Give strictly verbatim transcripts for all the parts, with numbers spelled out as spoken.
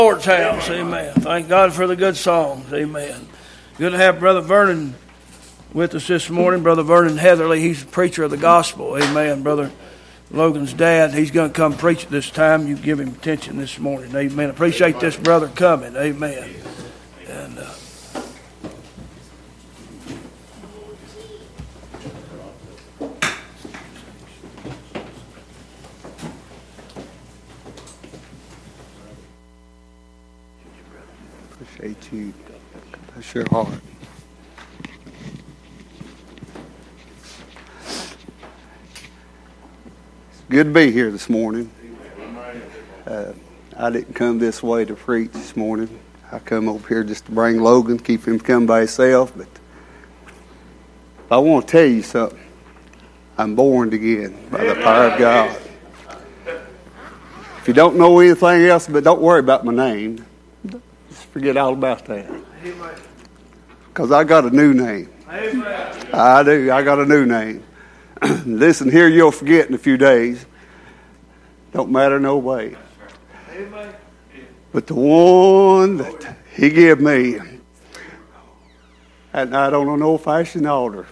Lord's house, amen. Thank God for the good songs, amen. Good to have Brother Vernon with us this morning. Brother Vernon Heatherly, he's a preacher of the gospel, amen. Brother Logan's dad, he's going to come preach at this time. You give him attention this morning, amen. Appreciate this brother coming, amen. And uh, appreciate you. Bless your heart. It's good to be here this morning. Uh, I didn't come this way to preach this morning. I come over here just to bring Logan, keep him come by himself. But I want to tell you something. I'm born again by the power of God. If you don't know anything else, but don't worry about my name. Just forget all about that. Because I got a new name. Amen. I do. I got a new name. Listen, here you'll forget in a few days. Don't matter no way. Amen. But the one that he gave me, and I don't know no fashion altar.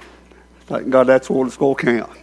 Thank God that's what it's going to count.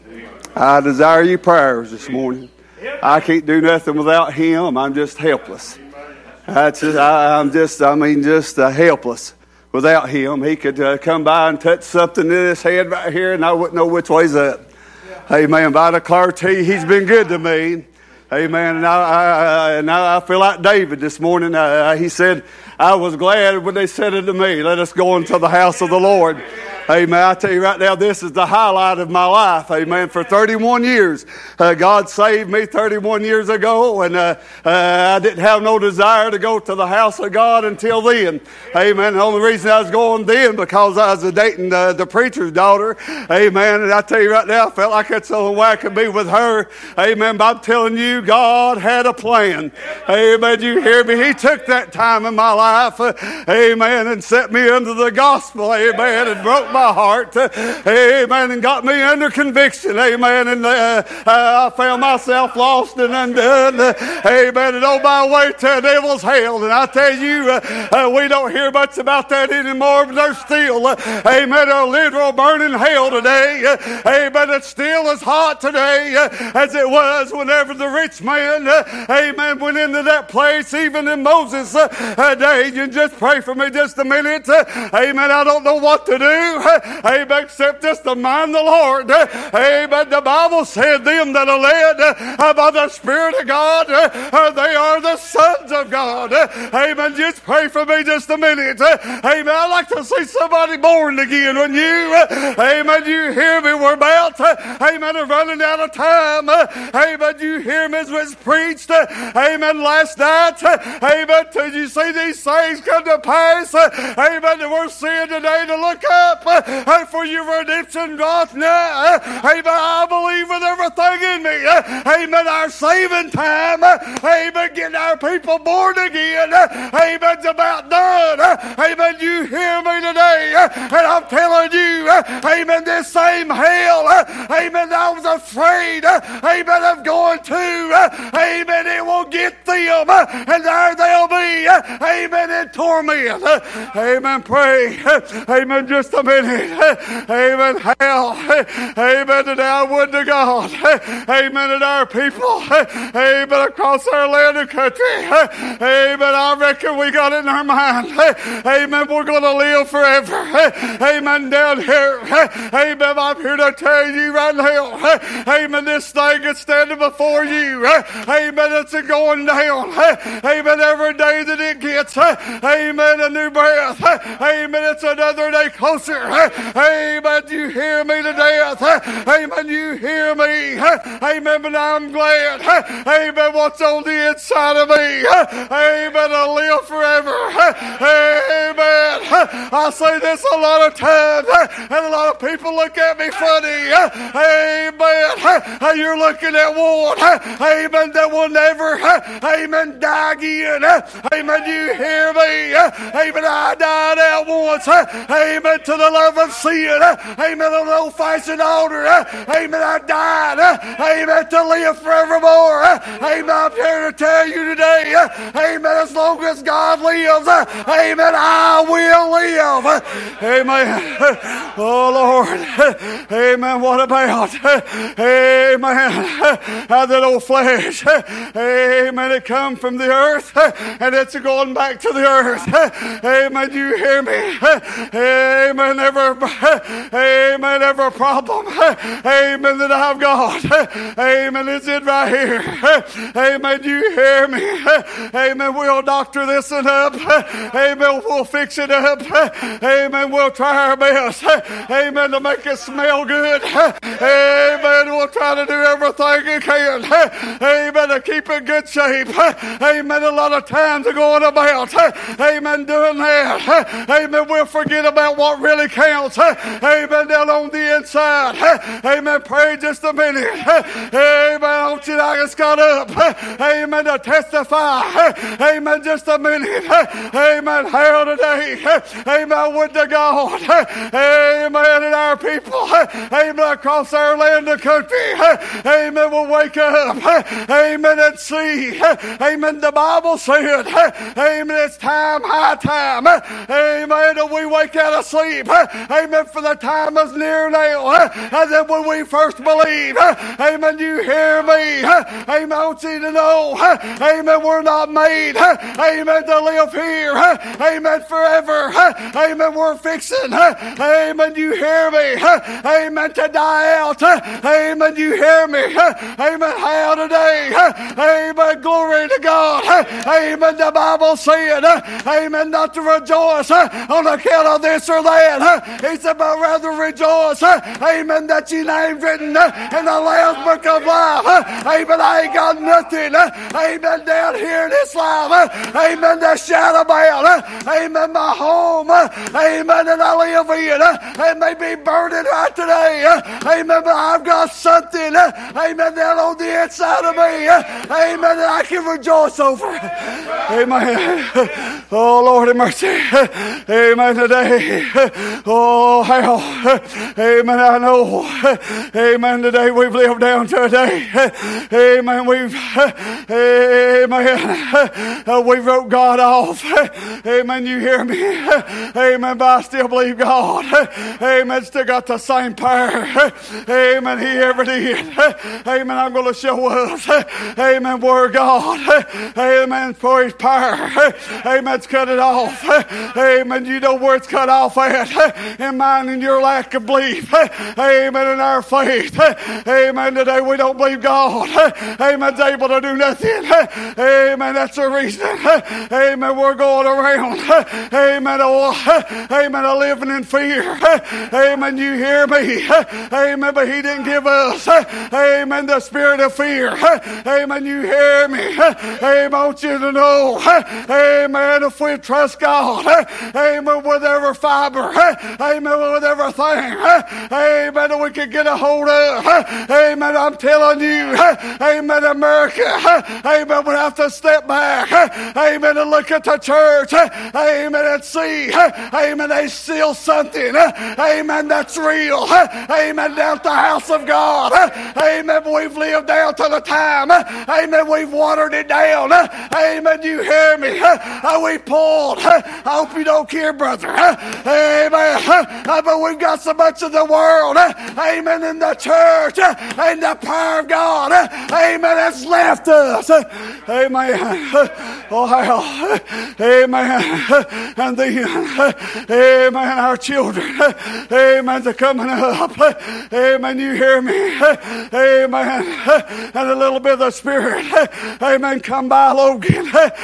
I desire your prayers this morning. I can't do nothing without him. I'm just helpless. That's just, I, I'm just, I mean, just uh, helpless without him. He could uh, come by and touch something in his head right here, and I wouldn't know which way's up. Yeah. Amen. But I declare to you, he's been good to me. Amen. And I, I, and I feel like David this morning. Uh, he said, I was glad when they said it to me, let us go into the house of the Lord. Amen. I tell you right now, this is the highlight of my life. Amen. For thirty-one years, uh, God saved me thirty-one years ago, and uh, uh, I didn't have no desire to go to the house of God until then. Amen. The only reason I was going then because I was dating the, the preacher's daughter. Amen. And I tell you right now, I felt like that's the only way I could be with her. Amen. But I'm telling you, God had a plan. Amen. You hear me? He took that time in my life. Uh, amen. And set me under the gospel. Amen. And broke my my heart, uh, amen, and got me under conviction, amen, and uh, uh, I found myself lost and undone, uh, amen, and on my way to the devil's hell. And I tell you, uh, uh, we don't hear much about that anymore, but there's still, uh, amen, a literal burning hell today, uh, amen, it's still as hot today uh, as it was whenever the rich man, uh, amen, went into that place, even in Moses' uh, uh, day. You just pray for me just a minute, uh, amen, I don't know what to do. Amen. Except just to mind the Lord. Amen. The Bible said them that are led by the Spirit of God, they are the sons of God. Amen. Just pray for me just a minute. Amen. I'd like to see somebody born again when you, amen, you hear me. We're about, amen, running out of time. Amen. You hear me as was preached. Amen. Last night. Amen. Did you see these things come to pass? Amen. That we're seeing today to look up. And for your redemption draweth nigh. Amen. I believe with everything in me. Amen. Our saving time. Amen. Getting our people born again. Amen's about done. Amen. You hear me today. And I'm telling you. Amen. This same hell. Amen. I was afraid. Amen. Of going to. Amen. It will get them. And there they'll be. Amen. In torment. Amen. Pray. Amen. Just a minute. Amen. Hell. Amen. And I would to God. Amen. And our people. Amen. Across our land and country. Amen. I reckon we got it in our mind. Amen. We're going to live forever. Amen. Down here. Amen. I'm here to tell you right now. Amen. This thing is standing before you. Amen. It's going down. Amen. Every day that it gets. Amen. A new breath. Amen. It's another day closer. Amen. You hear me to death. Amen. You hear me. Amen. But I'm glad. Amen. What's on the inside of me. Amen. I live forever. Amen. I say this a lot of times. And a lot of people look at me funny. Amen. You're looking at one. Amen. That will never. Amen. Die again. Amen. You hear me? Amen. I died out once. Amen. To the love of sin. Amen. On the old-fashioned altar. Amen. I died. Amen. To live forevermore. Amen. I'm here to tell you today. Amen. As long as God lives. Amen. I will live. Amen. Oh, Lord. Amen. What about? Amen. How that old flesh. Amen. It come from the earth. And it's going back to the earth. Amen. You hear me? Amen. Every, amen. Every problem. Amen. That I've got. Amen. Is it right here? Amen. You hear me? Amen. We'll doctor this one up. Amen. We'll fix it up. Amen. We'll try our best. Amen. To make it smell good. Amen. We'll try to do everything we can. Amen. To keep in good shape. Amen. A lot of times are going about. Amen. Doing that. Amen. We'll forget about what really counts. Amen. Down on the inside. Amen. Pray just a minute. Amen. I want you to I just got up. Amen. To testify. Amen. Just a minute. Amen. How today. Amen. Would to God. Amen. And our people. Amen. Across our land and country. Amen. Will wake up. Amen. And see. Amen. The Bible said. Amen. It's time. High time. Amen. And we wake out of sleep. Amen. For the time is near now. And then when we first believe. Amen. You hear me. Amen. I want you to know. Amen. We're not made. Amen. To live here. Amen. Forever. Amen. We're fixing. Amen. You hear me. Amen. To die out. Amen. You hear me. Amen. How today. Amen. Glory to God. Amen. The Bible said. Amen. Not to rejoice on account of this or that. He said, but rather rejoice. Amen. That your name's written in the Lamb's Book of Life. Amen. I ain't got nothing. Amen. Down here in this life. Amen. To shout about. Amen. My home. Amen. And I live in. It may be burning right today. Amen. But I've got something. Amen. Down on the inside of me. Amen. That I can rejoice over. Amen. Oh, Lord have mercy. Amen. Today. Oh, how. Amen. I know. Amen. Today we've lived down to a day. Amen. We've. Amen. We wrote God off. Amen. You hear me? Amen. But I still believe God. Amen. Still got the same power. Amen. He ever did. Amen. I'm going to show us. Amen. Word God. Amen. For his power. Amen. It's cut it off. Amen. You know where it's cut off at. In mine and your lack of belief. Amen. In our faith. Amen. Today we don't believe God. Amen's able to do nothing. Amen. That's the reason. Amen. We're going around. Amen. Oh, amen. Living in fear. Amen. You hear me? Amen. But he didn't give us. Amen. The spirit of fear. Amen. You hear me? Amen. I want you to know. Amen. If we trust God. Amen. With every fiber. Amen. With everything. Amen. We can get a hold of. Amen. I'm telling you. Amen. America. Amen. We have to step back. Amen. And look at the church. Amen. And see. Amen. They still something. Amen. That's real. Amen. Down at the house of God. Amen. We've lived down to the time. Amen. We've watered it down. Amen. You hear me? We pulled. I hope you don't care, brother. Amen. But we've got so much of the world. Amen. In the church. And the power of God. Amen. Has left us. Amen. Oh, hell. Amen. And then, amen, our children. Amen. They're coming up. Amen. You hear me? Amen. And a little bit of the Spirit. Amen. Come by Logan.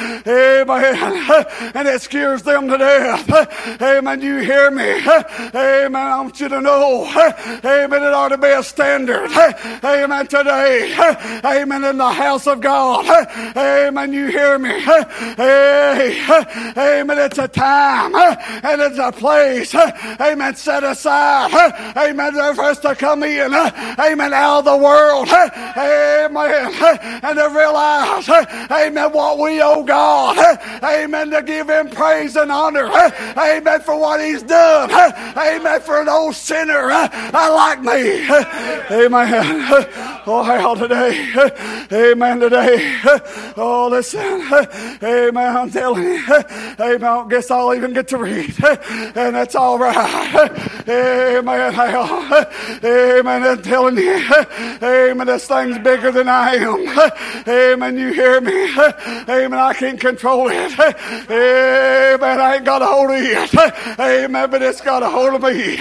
Amen. And it scares them to death. Amen. You hear me? Amen. I want you to know. Amen. It ought to be a standard. Amen. Today. Amen. In the house of God. Amen. You hear me? Hey, amen. It's a time and it's a place. Amen. Set aside. Amen. For us to come in. Amen. Out of the world. Amen. And to realize. Amen. What we owe God. God. Amen. To give him praise and honor. Amen. For what he's done. Amen. For an old sinner like me. Amen. Oh, how today. Amen. Today. Oh, listen. Amen. I'm telling you. Amen. I guess I'll even get to read. And that's all right. Amen. Amen. I'm telling you. Amen. This thing's bigger than I am. Amen. You hear me? Amen. I can't control it. Amen. I ain't got a hold of it. Amen. But it's got a hold of me.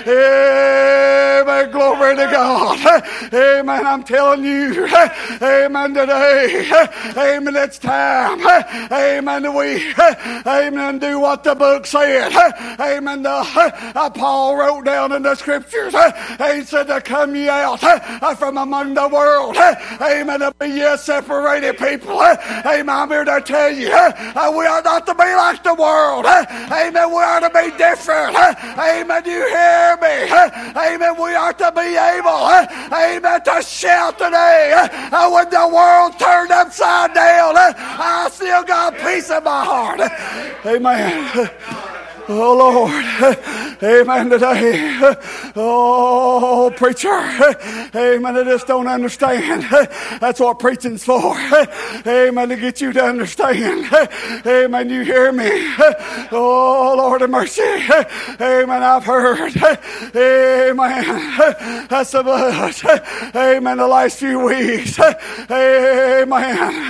Amen. Glory to God. Amen. I'm telling you. Amen. Today. Amen. It's time. Amen. We. Amen. Do what the book said. Amen. The, uh, Paul wrote down in the scriptures. He said to come ye out from among the world. Amen. To be ye separated people. Amen. I'm here to tell you. We are not to be like the world. Amen. We are to be different. Amen. You hear me? Amen. We are to be able. Amen. To shout today. When the world turned upside down. I still got peace in my heart. Amen. Oh, Lord. Amen. Today. Oh, preacher. Amen. I just don't understand. That's what preaching's for. Amen. To get you to understand. Amen. You hear me? Oh, Lord of mercy. Amen. I've heard. Amen. That's so much. Amen. The last few weeks. Amen.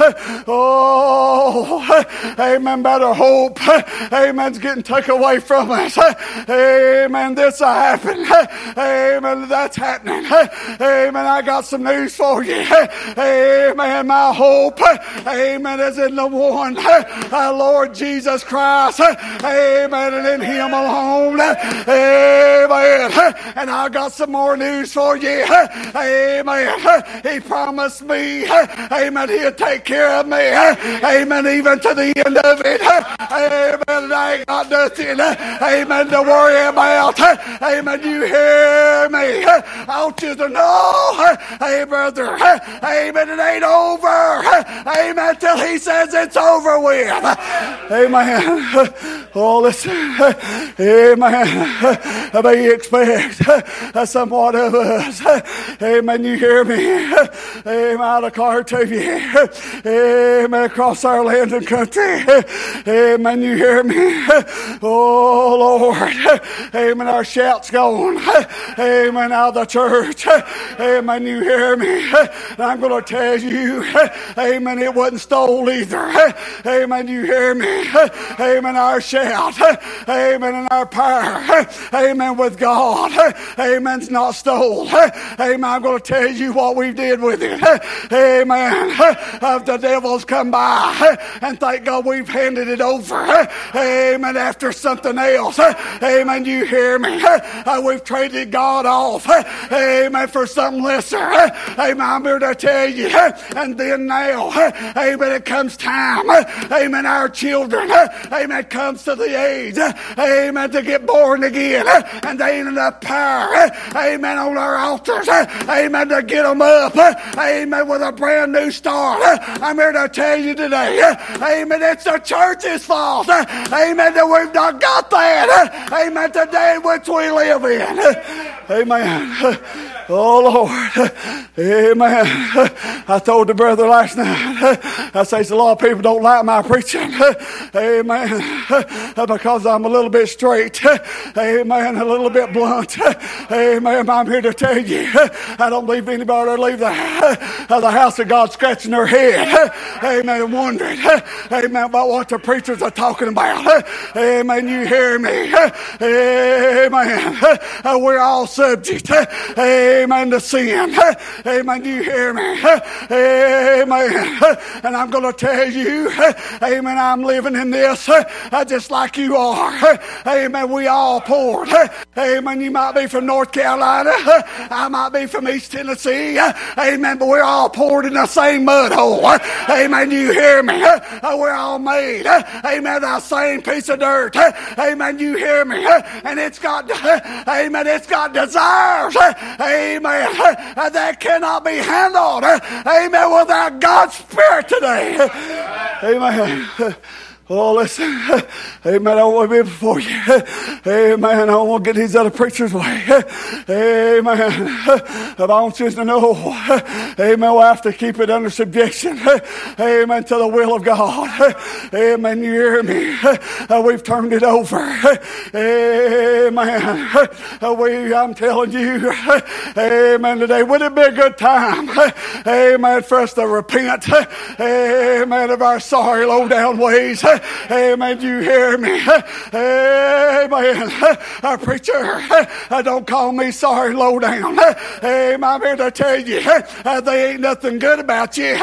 Oh, amen. Better hope. Amen's getting taken away from us. Amen. This will happen. Amen. That's happening. Amen. I got some news for you. Amen. My hope. Amen. Is in the one. Our Lord Jesus Christ. Amen. And in him alone. Amen. And I got some more news for you. Amen. He promised me. Amen. He'll take care of me. Amen. Even to the end of it. Amen. I ain't got nothing. Amen. To worry about. Amen. You hear me? I want you to know. Hey, brother. Amen. It ain't over. Amen. Till he says it's over with. Amen. Oh, listen. Amen. May you expect somewhat of us. Amen. You hear me? Amen. I'll declare to you. Amen. Across our land and country. Amen. You hear me? Oh, Lord. Amen. Our shout's gone. Amen. Out of the church. Amen. You hear me? And I'm going to tell you. Amen. It wasn't stole either. Amen. You hear me? Amen. Our shout. Amen. And our power. Amen. With God. Amen's not stole. Amen. I'm going to tell you what we did with it. Amen. Of the devil's come by. And thank God we've handed it over. Amen. After something else. Amen. You hear me? Uh, we've traded God off. Amen. For something lesser. Amen. I'm here to tell you. And then now. Amen. It comes time. Amen. Our children. Amen. Comes to the age. Amen. To get born again. And they ain't enough power. Amen. On our altars. Amen. To get them up. Amen. With a brand new start. I'm here to tell you today. Amen. It's the church's fault. Amen. That we've not got that. Amen. Today in which we live in. Amen. Oh, Lord. Amen. I told the brother last night, I say, a lot of people don't like my preaching. Amen. Because I'm a little bit straight. Amen. A little bit blunt. Amen. I'm here to tell you, I don't believe anybody will leave the, the house of God scratching their head. Amen. Wondering. Amen. About what the preachers are talking about. Amen. You hear me? Amen. We're all subject. Amen. To sin. Amen. You hear me? Amen. And I'm going to tell you, amen, I'm living in this just like you are. Amen. We all poured. Amen. You might be from North Carolina. I might be from East Tennessee. Amen. But we're all poured in the same mud hole. Amen. You hear me? We're all made. Amen. The same piece of dirt. Amen. You hear me? And it's got, amen, it's got desires, amen, that cannot be handled, amen, without God's Spirit today. Amen. Oh, listen, amen, I want to be before you. Amen, I don't want to get these other preachers' way. Amen. If I want you to know, amen, we'll have to keep it under subjection. Amen, to the will of God. Amen, you hear me? We've turned it over. Amen. We, I'm telling you, amen, today, would it be a good time, amen, for us to repent, amen, of our sorry, low-down ways. Amen. You hear me? Amen. Our preacher, don't call me sorry low down. Amen. I'm here to tell you, they ain't nothing good about you.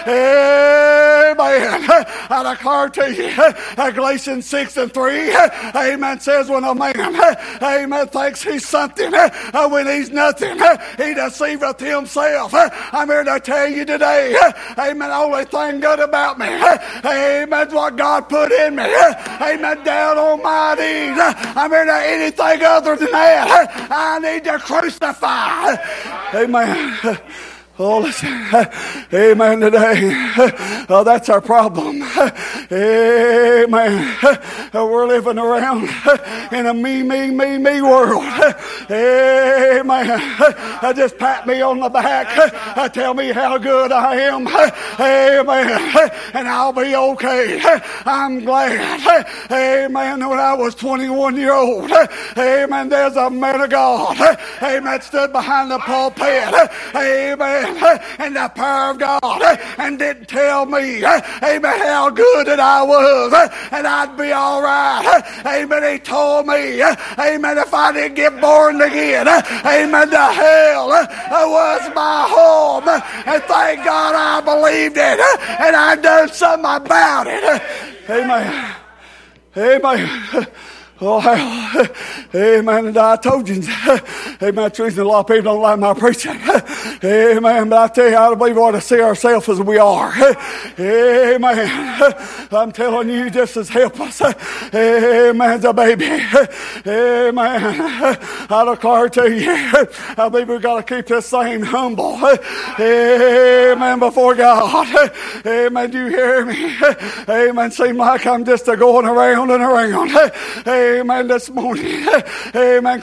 Amen. I declare to you, Galatians six and three, amen, says when a man, amen, thinks he's something, when he's nothing, he deceiveth himself. I'm here to tell you today, amen, the only thing good about me, amen, what God put in me, amen, down on my knees. I'm here to anything other than that, I need to crucify. Amen. Oh, listen, amen, today, oh, that's our problem. Amen. We're living around in a me, me, me, me world. Amen. Just pat me on the back, tell me how good I am. Amen. And I'll be okay. I'm glad. Amen. When I was twenty-one year old, amen, there's a man of God, amen, stood behind the pulpit. Amen. And the power of God, and didn't tell me, amen, how good that I was, and I'd be all right. Amen. He told me, amen, if I didn't get born again, amen, to hell was my home. And thank God I believed it, and I done something about it. Amen. Amen. Oh, hell. Amen. And I told you, amen, that's the reason a lot of people don't like my preaching. Amen. But I tell you, I don't believe we ought to see ourselves as we are. Amen. I'm telling you, just as helpless. Amen. As a baby. Amen. I declare to you, I believe we've got to keep this thing humble. Amen. Before God. Amen. Do you hear me? Amen. Seem like I'm just a going around and around. Amen. This morning. Amen.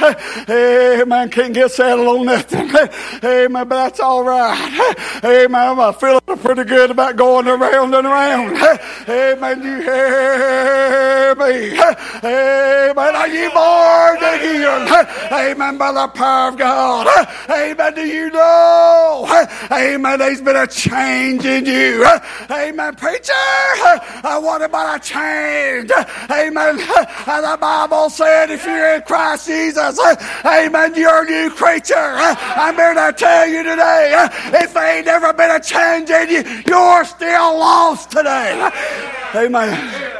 Amen. Can't get settled on nothing. Amen. But that's all right. Amen. I'm feeling pretty good about going around and around. Amen. You hear me? Amen. Are you born again? Amen. By the power of God. Amen. Do you know? Amen. There's been a change in you. Amen. Preacher, what about a change? Amen. The Bible said if you're in Christ Jesus, amen, you're a new creature. I'm here to tell you today, if there ain't never been a change in you, you're still lost today. Amen.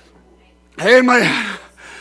Amen.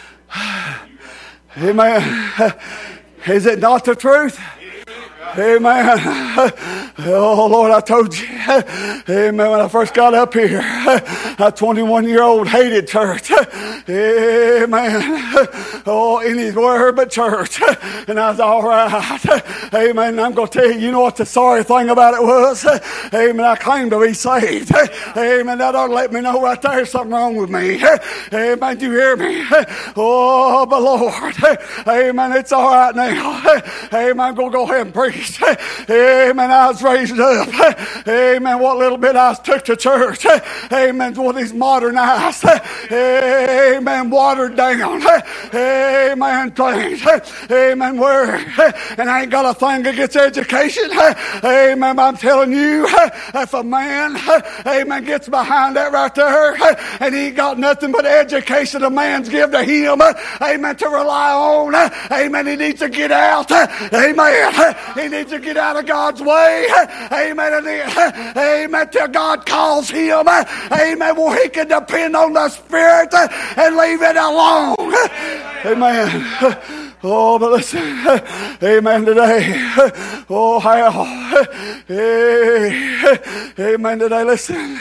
Amen. Is it not the truth? Amen. Oh, Lord, I told you. Amen. When I first got up here, a twenty-one year old hated church. Amen. Oh, anywhere but church. And I was all right. Amen. I'm going to tell you, you know what the sorry thing about it was? Amen. I claimed to be saved. Amen. That ought to let me know right there something wrong with me. Amen. Do you hear me? Oh, but Lord. Amen. It's all right now. Amen. I'm going to go ahead and preach. Amen. I was raised up. Amen. What little bit I took to church. Amen. What these modernized. Amen. Watered down. Amen. Things. Amen. Where? And I ain't got a thing against education. Amen. I'm telling you, if a man, amen, gets behind that right there, and he ain't got nothing but education a man's give to him, amen, to rely on, amen, he needs to get out. Amen. He needs to get out of God's way. Amen. And amen. Till God calls him. Amen. Where he can depend on the Spirit and leave it alone. Amen. Oh, but listen, amen, today. Oh, how. Hey, amen, today, listen.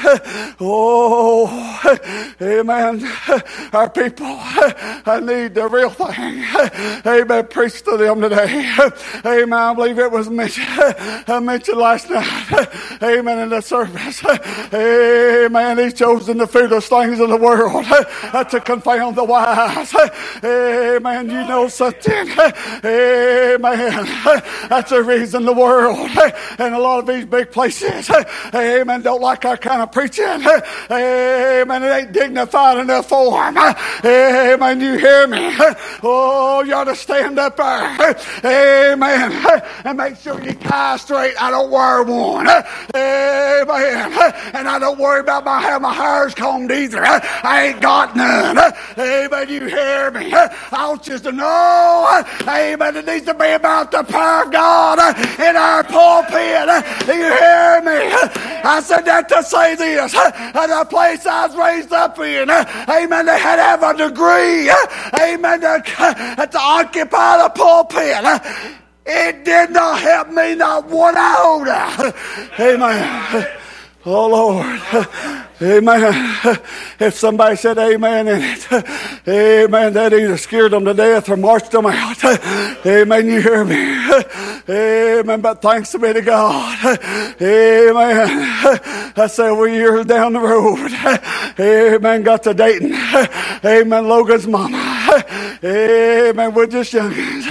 Oh, amen. Our people, I need the real thing. Amen, preach to them today. Amen, I believe it was mentioned, I mentioned last night. Amen, in the service. Amen, he's chosen the foolish things of the world to confound the wise. Amen, you know something. Amen. That's the reason the world and a lot of these big places, amen, don't like our kind of preaching. Amen. It ain't dignified enough for them. Amen. You hear me? Oh, you ought to stand up there. Amen. And make sure you tie straight. I don't wear one. Amen. And I don't worry about my how my hair's combed either. I ain't got none. Amen. You hear me? I want you to know, amen, it needs to be about the power of God in our pulpit. Do you hear me? I said that to say this. At the place I was raised up in, amen, they had to have a degree, amen, to, to occupy the pulpit. It did not help me not one iota. Amen. Oh, Lord. Amen. If somebody said amen in it, amen, that either scared them to death or marched them out. Amen, you hear me? Amen, but thanks be to God. Amen. I said, we're years down the road. Amen, got to Dayton. Amen, Logan's mama. Amen, we're just youngins.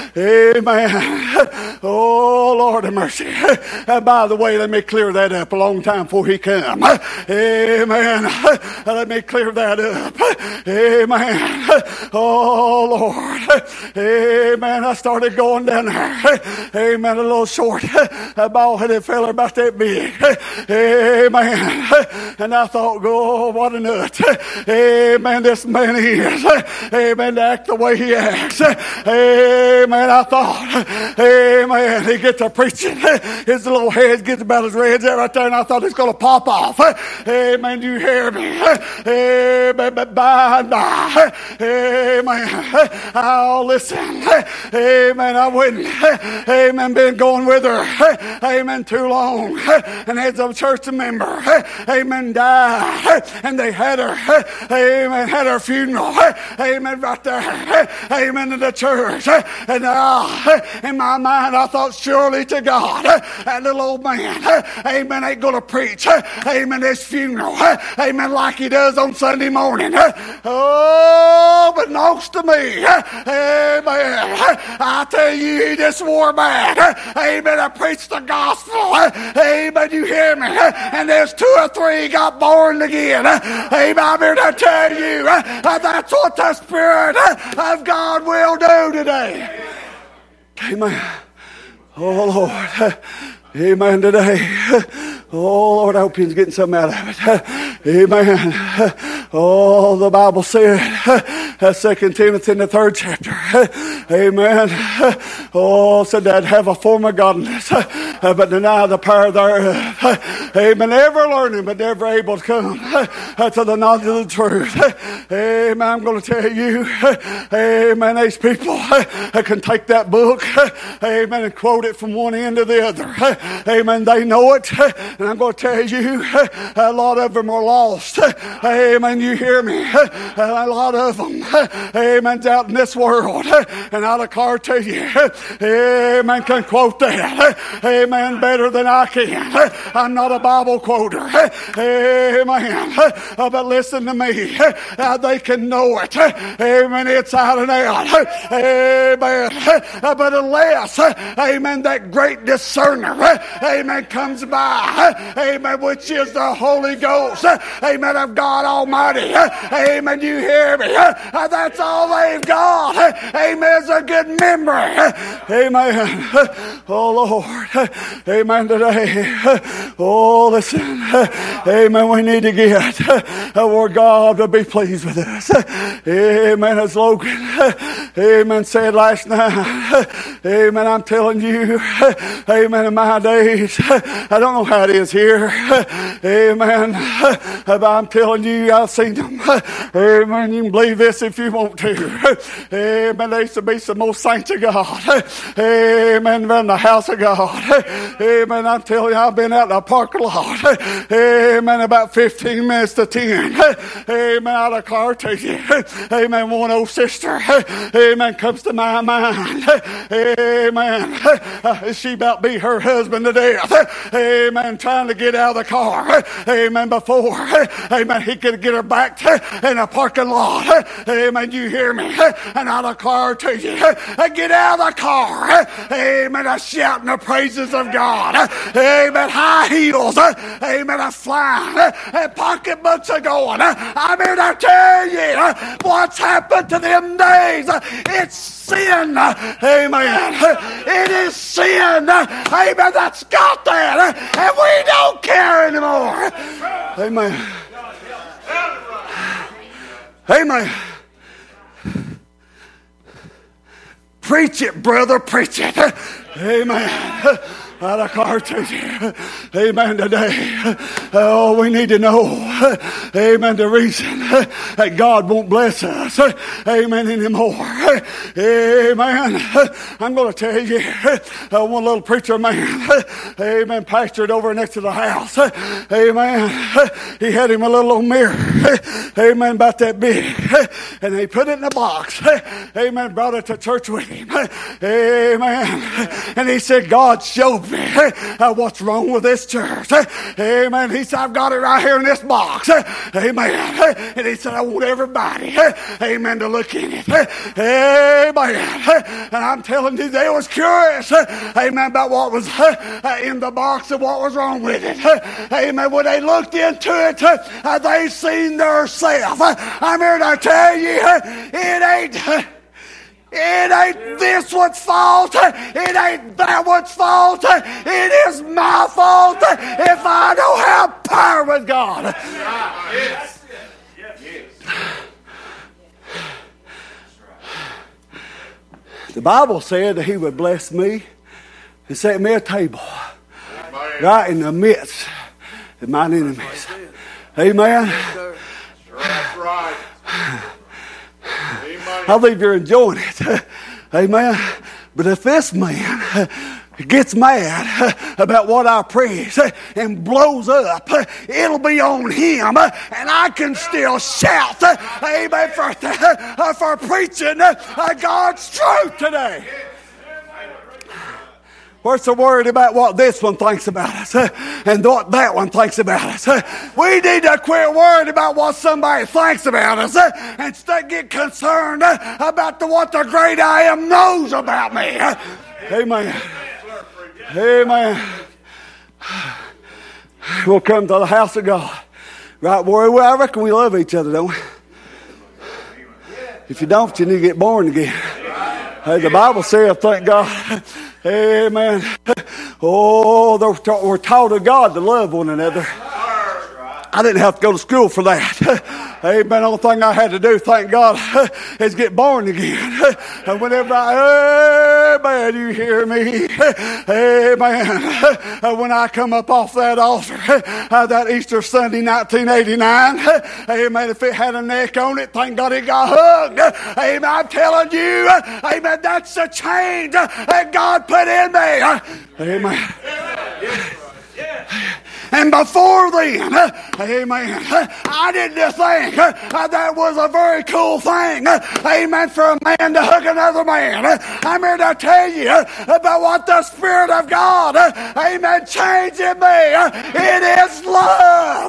Amen. Oh, Lord of mercy. And by the way, let me clear that up a long time before he come. Amen. Let me clear that up. Amen. Oh, Lord. Amen. I started going down there. Amen. A little short, a bald-headed fella about that big. Amen. And I thought, oh, what a nut. Amen. This man is. Amen. To act the way he acts. Amen. I thought, amen, he gets to preaching. His little head gets about as red as that right there, and I thought it's going to pop off. Amen. You hear me? Amen. But by and by, amen, I'll listen. Amen. I wouldn't, amen, been going with her, amen, too long. And had some church member, amen, died. And they had her, amen, had her funeral, amen, right there, amen, in the church. And uh, in my mind, I thought, surely to God, that little old man, amen, ain't going to preach, amen, this funeral, amen, like he does on Sunday morning. Oh, but belongs to me. Amen. I tell you, he just swore back. Amen. I preached the gospel. Amen. You hear me? And there's two or three got born again. Amen. I'm here to tell you that's what the Spirit of God will do today. Amen. Oh, Lord. Amen today. Oh, Lord, I hope he's getting something out of it. Amen. Oh, the Bible said, Second Timothy in the third chapter. Amen. Oh, said that have a form of godliness, but deny the power thereof. Amen. Ever learning, but never able to come to the knowledge of the truth. Amen. I'm going to tell you, amen, these people can take that book, amen, and quote it from one end to the other. Amen. They know it. And I'm going to tell you, a lot of them are lost. Amen. You hear me? A lot of them, amen's out in this world. And I declare to you, amen, can quote that. Amen. Better than I can. I'm not a Bible quoter. Amen. But listen to me. They can know it. Amen. Inside and out. Amen. But unless, amen, that great discerner, amen, comes by, amen, which is the Holy Ghost, amen, of God Almighty, amen, you hear me? That's all they've got, amen, is a good memory, amen. Oh, Lord, amen, today, oh, listen, amen, we need to get where God will be pleased with us, amen, as Logan, amen, said last night, amen, I'm telling you, amen, in my nowadays. I don't know how it is here. Amen. But I'm telling you, I've seen them. Amen. You can believe this if you want to. Amen. They used to be some more saints of God. Amen. In the house of God. Amen. I'm telling you, I've been out in the parking lot. Amen. About fifteen minutes to ten. Amen. Out of car to you. Amen. One old sister. Amen. Comes to my mind. Amen. Uh, she about beat her husband to death. Amen. Trying to get out of the car. Amen. Before. Amen. He could get her back in a parking lot. Amen. You hear me? And out of the car to you. Get out of the car. Amen. I'm shouting the praises of God. Amen. High heels. Amen. I'm flying. And pocketbooks are going. I'm here to tell you what's happened to them days. It's sin. Amen. It is sin. Amen. That's got that. And we don't care anymore. Amen. Amen. Preach it, brother. Preach it. Amen. Out of car to you. Amen. Today, oh, we need to know, amen, the reason that God won't bless us, amen, anymore. Amen. I'm going to tell you, uh, one little preacher man, amen, pastored over next to the house. Amen. He had him a little old mirror, amen, about that big, and he put it in a box. Amen. Brought it to church with him. Amen. And he said, God showed me uh, what's wrong with this church. Amen. He said, I've got it right here in this box. Amen. And he said, I want everybody, amen, to look in it. Amen. And I'm telling you, they was curious, amen, about what was in the box and what was wrong with it. Amen. When they looked into it, uh, they seen themselves. I'm here to tell you, it ain't It ain't this one's fault. It ain't that one's fault. It is my fault if I don't have power with God. Yes. The Bible said that He would bless me and set me a table right in the midst of mine enemies. Amen. That's right. I believe you're enjoying it. Amen. But if this man gets mad about what I preach and blows up, it'll be on him. And I can still shout, amen, for, for preaching God's truth today. We're so worried about what this one thinks about us and what that one thinks about us. We need to quit worrying about what somebody thinks about us and instead get concerned about the, what the great I Am knows about me. Amen. Amen. We'll come to the house of God. Right where we, I reckon we love each other, don't we? If you don't, you need to get born again. Hey, the Bible says, thank God. Amen. Oh, we're taught of God to love one another. I didn't have to go to school for that. Amen. The only thing I had to do, thank God, is get born again. And whenever I, amen, you hear me, amen. When I come up off that altar, that Easter Sunday, nineteen eighty-nine, amen, if it had a neck on it, thank God it got hugged. Amen. I'm telling you, amen, that's the change that God put in me. Amen. And before then, amen, I didn't think that was a very cool thing, amen, for a man to hug another man. I'm here to tell you about what the Spirit of God, amen, changed in me. It is love.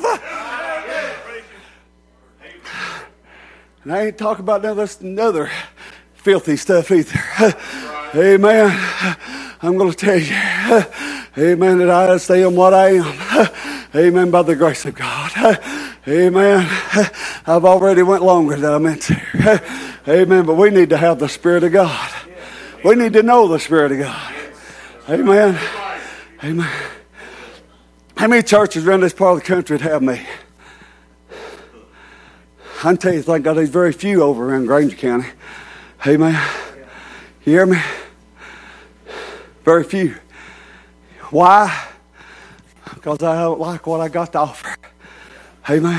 And I ain't talking about none of this other filthy stuff either. Amen. I'm going to tell you, amen, that I stay on what I am. Amen, by the grace of God. Amen. I've already went longer than I meant to. Amen, but we need to have the Spirit of God. We need to know the Spirit of God. Amen. Amen. How many churches around this part of the country that have me? I can tell you, thank God, there's very few over around Granger County. Amen. You hear me? Very few. Why? Because I don't like what I got to offer. Amen.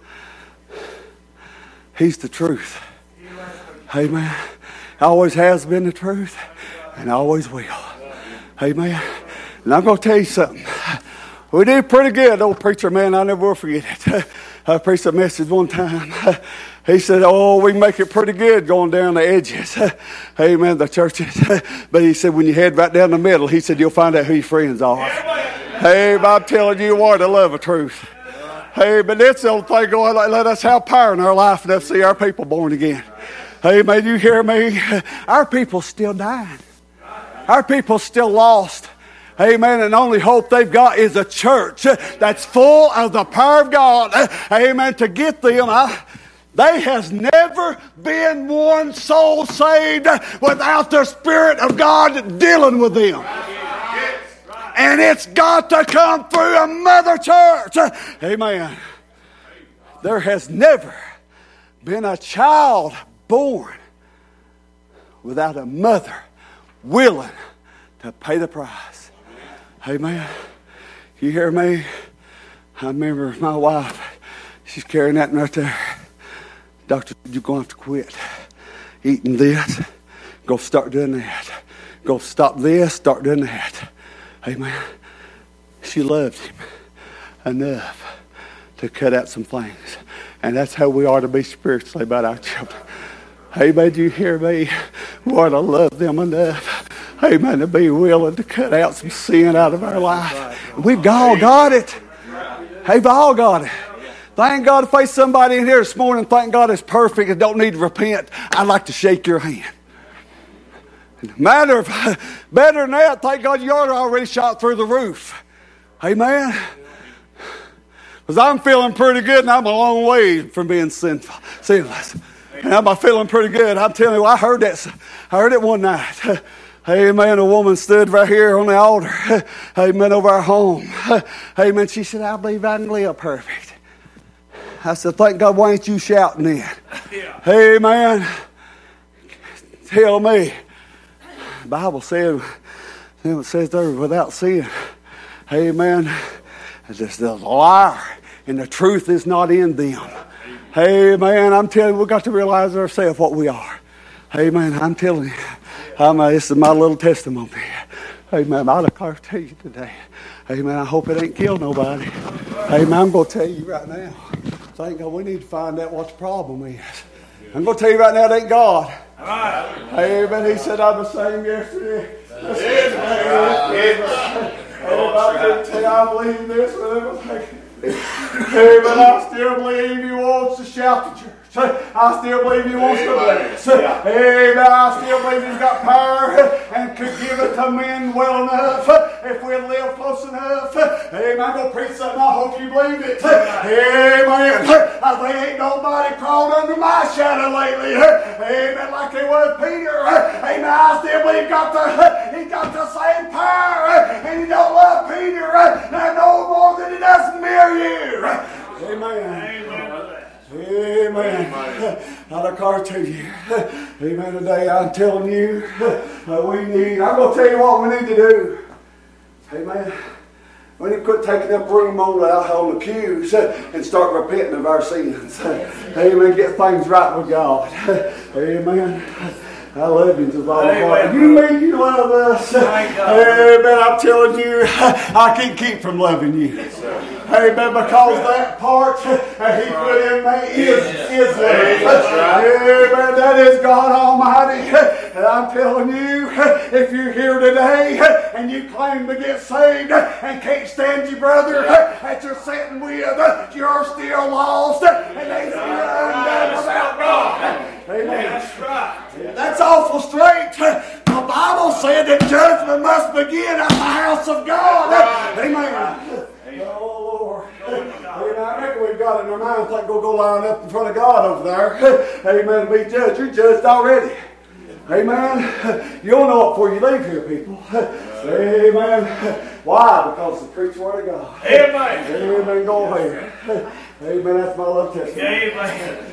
He's the truth. Amen. Always has been the truth and always will. Amen. And I'm going to tell you something. We did pretty good, old preacher man. I never will forget it. I preached a message one time. He said, oh, we make it pretty good going down the edges. Amen, the churches. But he said, when you head right down the middle, he said, you'll find out who your friends are. Hey, but I'm telling you what, I love the truth. Hey, but that's the only thing going on. Let us have power in our life enough to see our people born again. Hey, man, you hear me? Our people's still dying. Our people's still lost. Amen. And the only hope they've got is a church that's full of the power of God. Amen. To get them. I, there has never been one soul saved without the Spirit of God dealing with them. And it's got to come through a mother church. Amen. There has never been a child born without a mother willing to pay the price. Amen. You hear me? I remember my wife, she's carrying that right there. Doctor, you're going to have to quit eating this. Go start doing that. Go stop this, start doing that. Amen. She loved him enough to cut out some things. And that's how we are to be spiritually about our children. Amen. Do you hear me? We ought to love them enough. Amen. To be willing to cut out some sin out of our life. We've all got it. We've all got it. Thank God if there's somebody in here this morning, thank God it's perfect and don't need to repent, I'd like to shake your hand. Matter of, better than that, thank God you're already shot through the roof. Amen. Because I'm feeling pretty good and I'm a long way from being sinful, sinless. And I'm feeling pretty good. I'm telling you, I heard that. I heard it one night. Amen. A woman stood right here on the altar. Amen. Over our home. Amen. She said, I believe I can live perfect. I said, thank God, why ain't you shouting then? Yeah. Amen. Tell me. The Bible said, it says there, without sin. Amen. There's a liar, and the truth is not in them. Amen. I'm telling you, we've got to realize ourselves what we are. Amen. I'm telling you. I'm, uh, this is my little testimony. Amen. I'll declare to you today. Amen. I hope it ain't killed nobody. Amen. I'm going to tell you right now. Thank God we need to find out what the problem is. I'm going to tell you right now, it ain't God. Amen. He said, I'm the same yesterday. Amen. I believe this with everything. Amen. I still believe He wants to shout the church. I still believe He wants to bless. Amen. I still believe He's got power and could give it to men well enough if we live close enough. Amen. I'm going to preach something. I hope you believe it. Amen. There ain't nobody crawled under my shadow lately. Amen. Like it was Peter. Amen. I still believe he got the, he got the same power. And He don't love Peter no more than He does Mary. Amen. Amen. Amen. I declare to you, amen, today I'm telling you, uh, we need, I'm going to tell you what we need to do. Amen. We need to quit taking up room on the, on the pews and start repenting of our sins. Amen. Get things right with God. Amen. I love you with all my heart. You mean you love us? Amen. I'm telling you, I can't keep from loving you. Amen. Because that part that He put in me is, is love. Amen. That is God Almighty. And I'm telling you, if you're here today and you claim to get saved and can't stand your brother that you're sitting with, you're still lost and they still undone without God. Amen. That's right. That's awful straight. The Bible said that judgment must begin at the house of God. Amen. Oh, Lord. Amen. I reckon we've got it in our mind. Think we'll go line up in front of God over there. Amen. To be judged. You're judged already. Amen. You'll know it before you leave here, people. Amen. Why? Because it's the preached word of God. Amen. Amen. Go ahead. Amen. That's my love testimony. Amen.